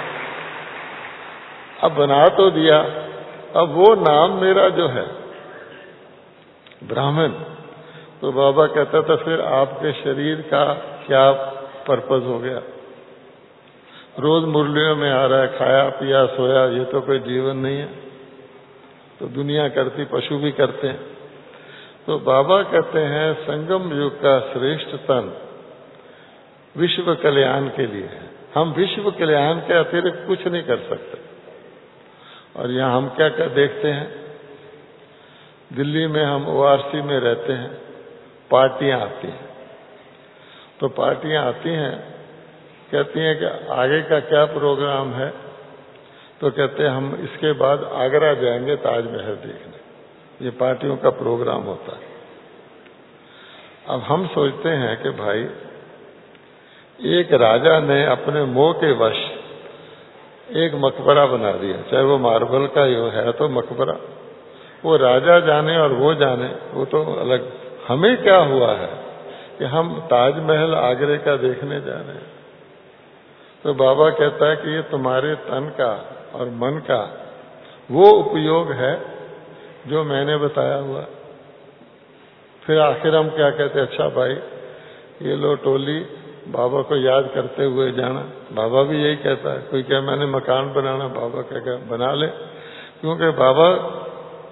अब बना तो दिया, अब वो नाम मेरा जो है ब्राह्मण, तो बाबा कहता था फिर आपके शरीर का क्या पर्पस हो गया? रोज मुरलियों में आ रहा है, खाया पिया सोया, ये तो कोई जीवन नहीं है। तो दुनिया करती, पशु भी करते हैं। तो बाबा कहते हैं संगम युग का श्रेष्ठ तन विश्व कल्याण के लिए है। हम विश्व कल्याण के अतिरिक्त कुछ नहीं कर सकते। और यहाँ हम क्या क्या देखते हैं, दिल्ली में हम ORC में रहते हैं, पार्टियां आती हैं। तो पार्टियां आती हैं, कहती हैं कि आगे का क्या प्रोग्राम है? तो कहते हैं हम इसके बाद आगरा जाएंगे ताजमहल देखने। ये पार्टियों का प्रोग्राम होता है। अब हम सोचते हैं कि भाई एक राजा ने अपने मोह के वश एक मकबरा बना दिया, चाहे वो मार्बल का ही है तो मकबरा, वो राजा जाने और वो जाने, वो तो अलग। हमें क्या हुआ है कि हम ताजमहल आगरे का देखने जा रहे हैं। तो बाबा कहता है कि ये तुम्हारे तन का और मन का वो उपयोग है जो मैंने बताया हुआ। फिर आखिर हम क्या कहते हैं, अच्छा भाई ये लो टोली बाबा को याद करते हुए जाना। बाबा भी यही कहता है। कोई कहे मैंने मकान बनाना, बाबा क्या बना ले, क्योंकि बाबा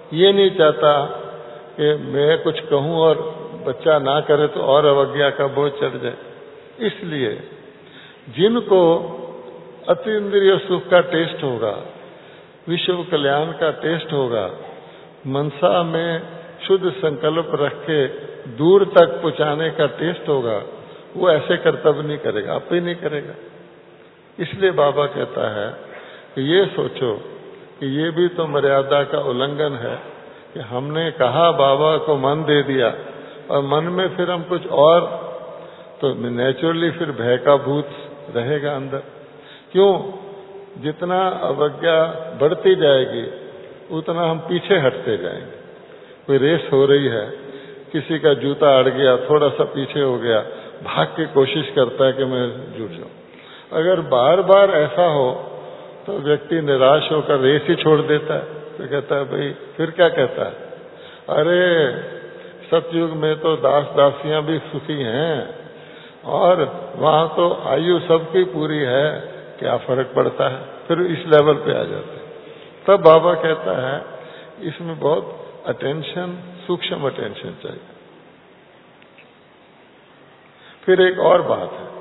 ये नहीं चाहता कि मैं कुछ कहूं और बच्चा ना करे तो और अवज्ञा का बोझ चढ़ जाए। इसलिए जिनको अतीन्द्रिय सुख का टेस्ट होगा, विश्व कल्याण का टेस्ट होगा, मनसा में शुद्ध संकल्प रख के दूर तक पहुंचाने का टेस्ट होगा, वो ऐसे कर्तव्य नहीं करेगा, आप ही नहीं करेगा। इसलिए बाबा कहता है कि ये सोचो कि ये भी तो मर्यादा का उल्लंघन है कि हमने कहा बाबा को मन दे दिया और मन में फिर हम कुछ और, तो नेचुरली फिर भय का भूत रहेगा अंदर। क्यों? जितना अवज्ञा बढ़ती जाएगी उतना हम पीछे हटते जाएंगे। कोई रेस हो रही है, किसी का जूता अड़ गया, थोड़ा सा पीछे हो गया, भाग के कोशिश करता है कि मैं जुट जाऊं। अगर बार बार ऐसा हो तो व्यक्ति निराश होकर रेस ही छोड़ देता है। तो कहता है भाई, फिर क्या कहता है, अरे सतयुग में तो दास दासियां भी सुखी हैं और वहां तो आयु सबकी पूरी है, क्या फर्क पड़ता है। फिर इस लेवल पे आ जाते हैं। तब बाबा कहता है इसमें बहुत अटेंशन, सूक्ष्म अटेंशन चाहिए। फिर एक और बात है,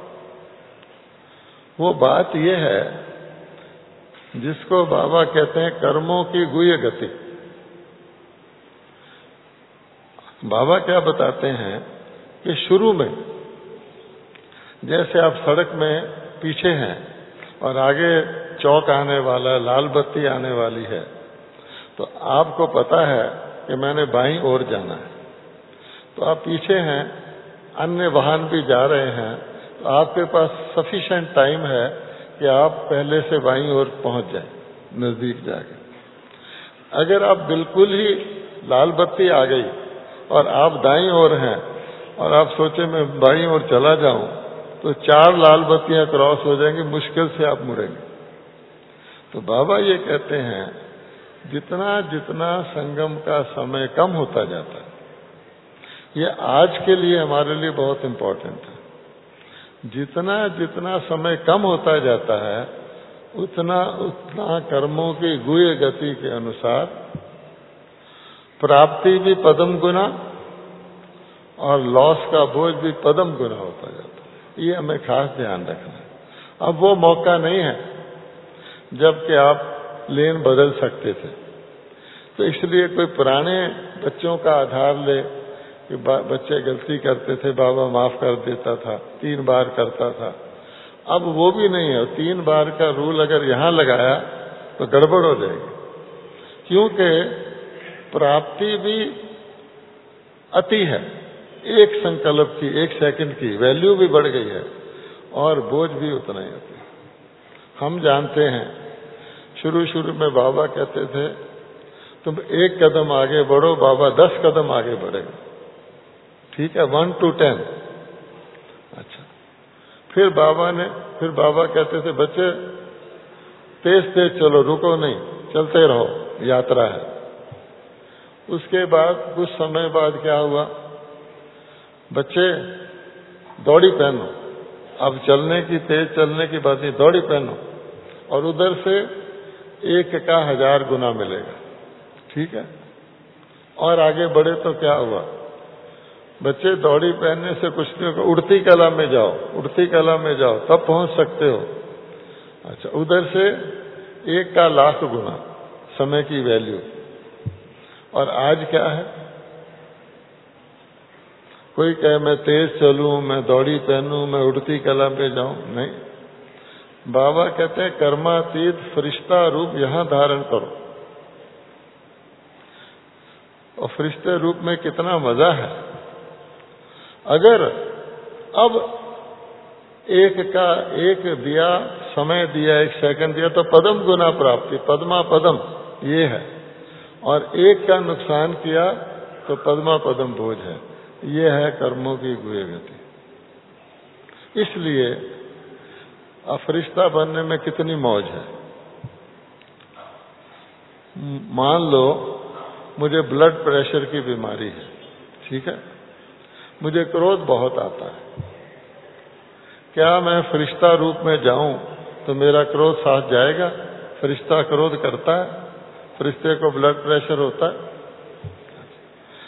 वो बात ये है जिसको बाबा कहते हैं कर्मों की गुह्य गति। बाबा क्या बताते हैं कि शुरू में जैसे आप सड़क में पीछे हैं और आगे चौक आने वाला, लाल बत्ती आने वाली है, तो आपको पता है कि मैंने बाईं ओर जाना है, तो आप पीछे हैं, अन्य वाहन भी जा रहे हैं, तो आपके पास सफिशिएंट टाइम है कि आप पहले से बाईं ओर पहुंच जाएं, नजदीक जाके। अगर आप बिल्कुल ही लाल बत्ती आ गई और आप दाईं ओर हैं और आप सोचे मैं बाईं ओर चला जाऊं, तो 4 लाल बत्तियां क्रॉस हो जाएंगी, मुश्किल से आप मुड़ेंगे। तो बाबा ये कहते हैं जितना जितना संगम का समय कम होता जाता है, ये आज के लिए हमारे लिए बहुत इम्पोर्टेंट है, जितना जितना समय कम होता जाता है उतना उतना कर्मों की गुह्य गति के अनुसार प्राप्ति भी पदम गुना और लॉस का बोझ भी पदम गुना होता जाता है। ये हमें खास ध्यान रखना है। अब वो मौका नहीं है जबकि आप लेन बदल सकते थे, तो इसलिए कोई पुराने बच्चों का आधार ले कि बच्चे गलती करते थे, बाबा माफ कर देता था, 3 बार करता था। अब वो भी नहीं है। 3 बार का रूल अगर यहां लगाया तो गड़बड़ हो जाएगी, क्योंकि प्राप्ति भी अति है। एक संकल्प की, 1 सेकंड की वैल्यू भी बढ़ गई है और बोझ भी उतना ही अति। हम जानते हैं शुरू शुरू में बाबा कहते थे तुम 1 कदम आगे बढ़ो, बाबा 10 कदम आगे बढ़ेगा। ठीक है, 1 to 10। अच्छा, फिर बाबा कहते थे बच्चे तेज तेज चलो, रुको नहीं, चलते रहो, यात्रा है। उसके बाद कुछ समय बाद क्या हुआ, बच्चे दौड़ी पहनो, अब चलने की, तेज चलने की बात नहीं, दौड़ी पहनो, और उधर से 1 का 1000 गुना मिलेगा। ठीक है, और आगे बढ़े तो क्या हुआ, बच्चे दौड़ी पहनने से कुछ नहीं होगा, उड़ती कला में जाओ, उड़ती कला में जाओ, तब पहुंच सकते हो। अच्छा, उधर से 1 का 1,00,000 गुना समय की वैल्यू। और आज क्या है, कोई कहे मैं तेज चलूं, मैं दौड़ी पहनूं, मैं उड़ती कला में जाऊं, नहीं। बाबा कहते हैं कर्मातीत फरिश्ता रूप यहां धारण करो। और फरिश्ते रूप में कितना मजा है। अगर अब 1 का 1 दिया, समय दिया, 1 सेकंड दिया, तो पदम गुना प्राप्ति, पद्मा पदम ये है। और 1 का नुकसान किया तो पद्मा पदम बोझ है। ये है कर्मों की गुह्य गति। इसलिए फरिश्ता बनने में कितनी मौज है। मान लो मुझे ब्लड प्रेशर की बीमारी है, ठीक है, मुझे क्रोध बहुत आता है, क्या मैं फरिश्ता रूप में जाऊं तो मेरा क्रोध साथ जाएगा? फरिश्ता क्रोध करता है, फरिश्ते को ब्लड प्रेशर होता है,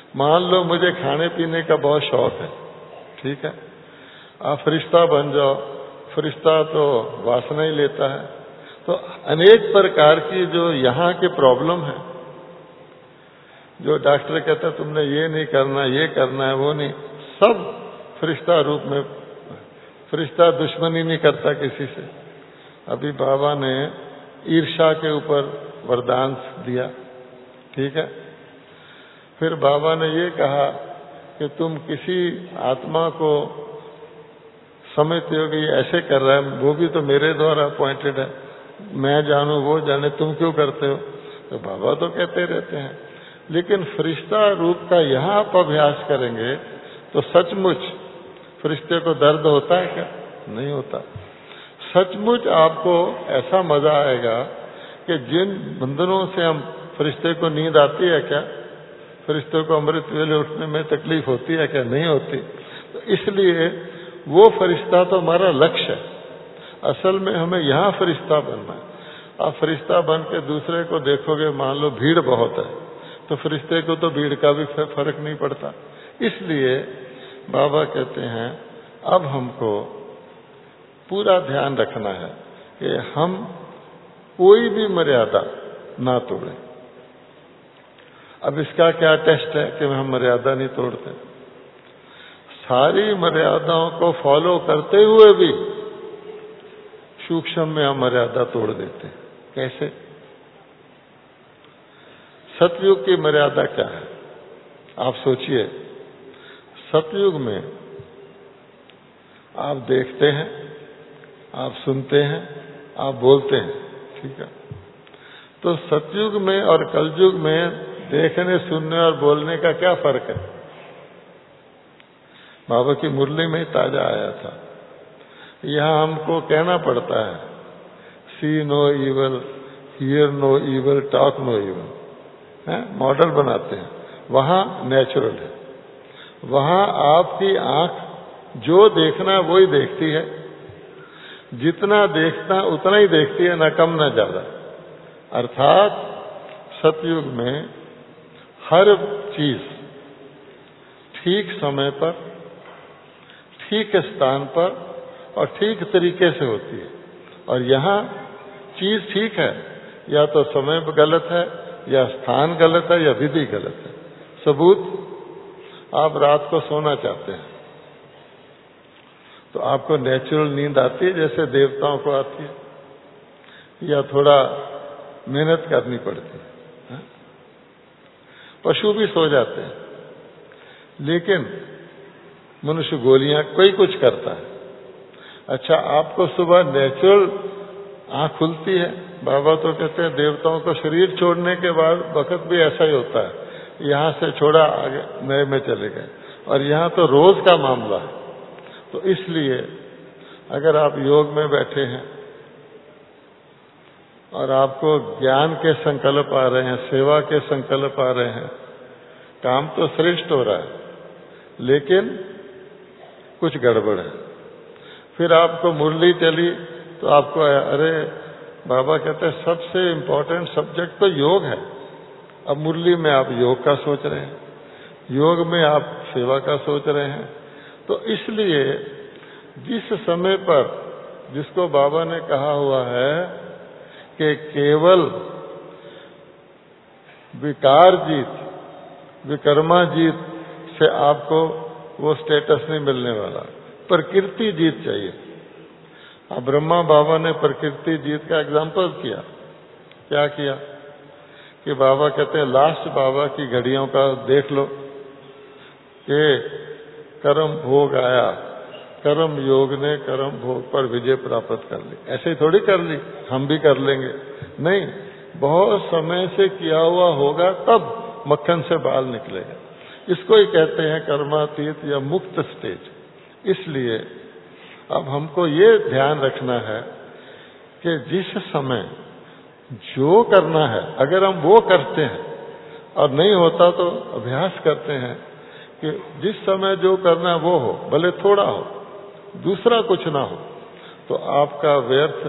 मान लो मुझे खाने पीने का बहुत शौक है, ठीक है, आप फरिश्ता बन जाओ। फरिश्ता तो वासना ही लेता है। तो अनेक प्रकार की जो यहाँ के प्रॉब्लम है, जो डॉक्टर कहता है तुमने ये नहीं करना, ये करना है, वो नहीं, सब फरिश्ता रूप में। फरिश्ता दुश्मनी नहीं करता किसी से। अभी बाबा ने ईर्ष्या के ऊपर वरदान दिया, ठीक है। फिर बाबा ने ये कहा कि तुम किसी आत्मा को समझते हो कि ऐसे कर रहा है, वो भी तो मेरे द्वारा अपॉइंटेड है, मैं जानूं वो जाने, तुम क्यों करते हो? तो बाबा तो कहते रहते हैं। लेकिन फरिश्ता रूप का यहाँ आप अभ्यास करेंगे तो सचमुच फरिश्ते को दर्द होता है क्या? नहीं होता। सचमुच आपको ऐसा मजा आएगा कि जिन बंधनों से हम, फरिश्ते को नींद आती है क्या? फरिश्तों को अमृत वेले उठने में तकलीफ होती है क्या? नहीं होती। तो इसलिए वो फरिश्ता तो हमारा लक्ष्य है। असल में हमें यहाँ फरिश्ता बनना है। आप फरिश्ता बन के दूसरे को देखोगे, मान लो भीड़ बहुत है, तो फरिश्ते को तो भीड़ का भी फर्क नहीं पड़ता। इसलिए बाबा कहते हैं अब हमको पूरा ध्यान रखना है कि हम कोई भी मर्यादा ना तोड़ें। अब इसका क्या टेस्ट है कि हम मर्यादा नहीं तोड़ते? सारी मर्यादाओं को फॉलो करते हुए भी सूक्ष्म में हम मर्यादा तोड़ देते हैं। कैसे? सतयुग की मर्यादा क्या है? आप सोचिए, सतयुग में आप देखते हैं, आप सुनते हैं, आप बोलते हैं, ठीक है। तो सतयुग में और कलयुग में देखने, सुनने और बोलने का क्या फर्क है? बाबा की मुरली में ही ताजा आया था। यहाँ हमको कहना पड़ता है, see no evil, hear no evil, talk no evil, model बनाते हैं। वहाँ नेचुरल है। वहाँ आपकी आंख जो देखना है वही देखती है, जितना देखना उतना ही देखती है, न कम न ज्यादा। अर्थात सतयुग में हर चीज ठीक समय पर, ठीक स्थान पर और ठीक तरीके से होती है। और यहाँ चीज ठीक है, या तो समय गलत है, या स्थान गलत है, या विधि गलत है। सबूत, आप रात को सोना चाहते हैं तो आपको नेचुरल नींद आती है जैसे देवताओं को आती है, या थोड़ा मेहनत करनी पड़ती है? पशु भी सो जाते हैं, लेकिन मनुष्य गोलियां, कोई कुछ करता है। अच्छा, आपको सुबह नेचुरल आंख खुलती है। बाबा तो कहते हैं देवताओं को शरीर छोड़ने के बाद वक्त भी ऐसा ही होता है, यहाँ से छोड़ा आगे नए में चले गए। और यहाँ तो रोज का मामला है। तो इसलिए अगर आप योग में बैठे हैं और आपको ज्ञान के संकल्प आ रहे हैं, सेवा के संकल्प आ रहे हैं, काम तो श्रेष्ठ हो रहा है, लेकिन कुछ गड़बड़ है। फिर आपको मुरली चली तो आपको, अरे बाबा कहते हैं सबसे इम्पोर्टेंट सब्जेक्ट तो योग है। अब मुरली में आप योग का सोच रहे हैं, योग में आप सेवा का सोच रहे हैं। तो इसलिए जिस समय पर, जिसको बाबा ने कहा हुआ है कि केवल विकार जीत, विकर्मा जीत से आपको वो स्टेटस नहीं मिलने वाला, प्रकृति जीत चाहिए। अब ब्रह्मा बाबा ने प्रकृति जीत का एग्जाम्पल किया। क्या किया कि बाबा कहते हैं, लास्ट बाबा की घड़ियों का देख लो कि कर्म भोग आया, कर्म योग ने कर्म भोग पर विजय प्राप्त कर ली। ऐसे ही थोड़ी कर ली, हम भी कर लेंगे, नहीं, बहुत समय से किया हुआ होगा तब मक्खन से बाल निकलेगा। इसको ही कहते हैं कर्मातीत या मुक्त स्टेज। इसलिए अब हमको ये ध्यान रखना है कि जिस समय जो करना है, अगर हम वो करते हैं और नहीं होता तो अभ्यास करते हैं कि जिस समय जो करना है वो हो, भले थोड़ा हो, दूसरा कुछ ना हो, तो आपका व्यर्थ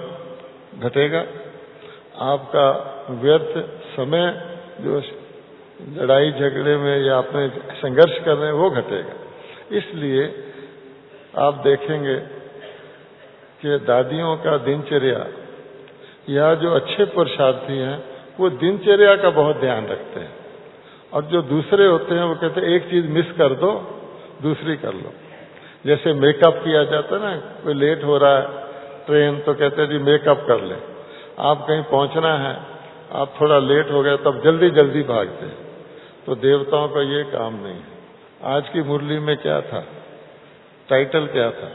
संकल्प घटेगा, आपका व्यर्थ समय जो लड़ाई झगड़े में या अपने संघर्ष कर रहे हैं वो घटेगा। इसलिए आप देखेंगे कि दादियों का दिनचर्या या जो अच्छे पुरुषार्थी हैं वो दिनचर्या का बहुत ध्यान रखते हैं, और जो दूसरे होते हैं वो कहते हैं एक चीज मिस कर दो दूसरी कर लो। जैसे मेकअप किया जाता है ना, कोई लेट हो रहा है ट्रेन तो कहते हैं जी मेकअप कर ले। आप कहीं पहुंचना है, आप थोड़ा लेट हो गए तब जल्दी जल्दी भागते हैं। तो देवताओं का ये काम नहीं है। आज की मुरली में क्या था, टाइटल क्या था,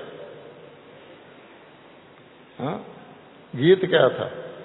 हाँ गीत क्या था,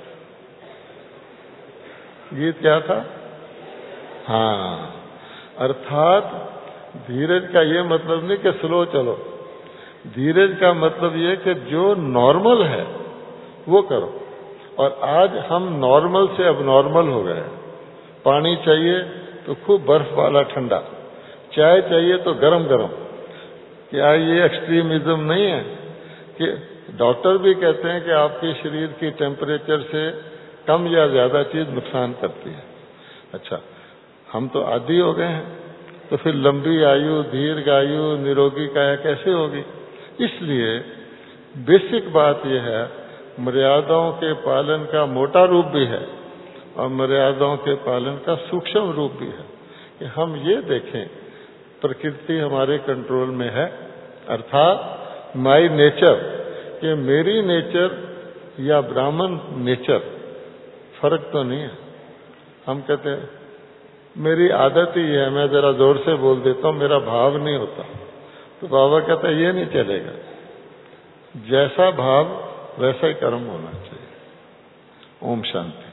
गीत क्या था, हाँ अर्थात धीरज का ये मतलब नहीं कि स्लो चलो, धीरज का मतलब ये कि जो नॉर्मल है वो करो। और आज हम नॉर्मल से अब नॉर्मल हो गए। पानी चाहिए तो खूब बर्फ वाला ठंडा, चाय चाहिए तो गरम गरम। क्या ये एक्सट्रीमिज्म नहीं है कि डॉक्टर भी कहते हैं कि आपके शरीर की टेम्परेचर से कम या ज्यादा चीज नुकसान करती है। अच्छा, हम तो आदी हो गए हैं, तो फिर लंबी आयु, दीर्घ आयु, निरोगी काया कैसे होगी? इसलिए बेसिक बात यह है, मर्यादाओं के पालन का मोटा रूप भी है और मर्यादाओं के पालन का सूक्ष्म रूप भी है कि हम ये देखें प्रकृति हमारे कंट्रोल में है, अर्थात माई नेचर, कि मेरी नेचर या ब्राह्मण नेचर फर्क तो नहीं है। हम कहते हैं मेरी आदत ही है, मैं जरा जोर से बोल देता हूं, मेरा भाव नहीं होता। तो बाबा कहता है ये नहीं चलेगा, जैसा भाव वैसा ही कर्म होना चाहिए। ओम शांति।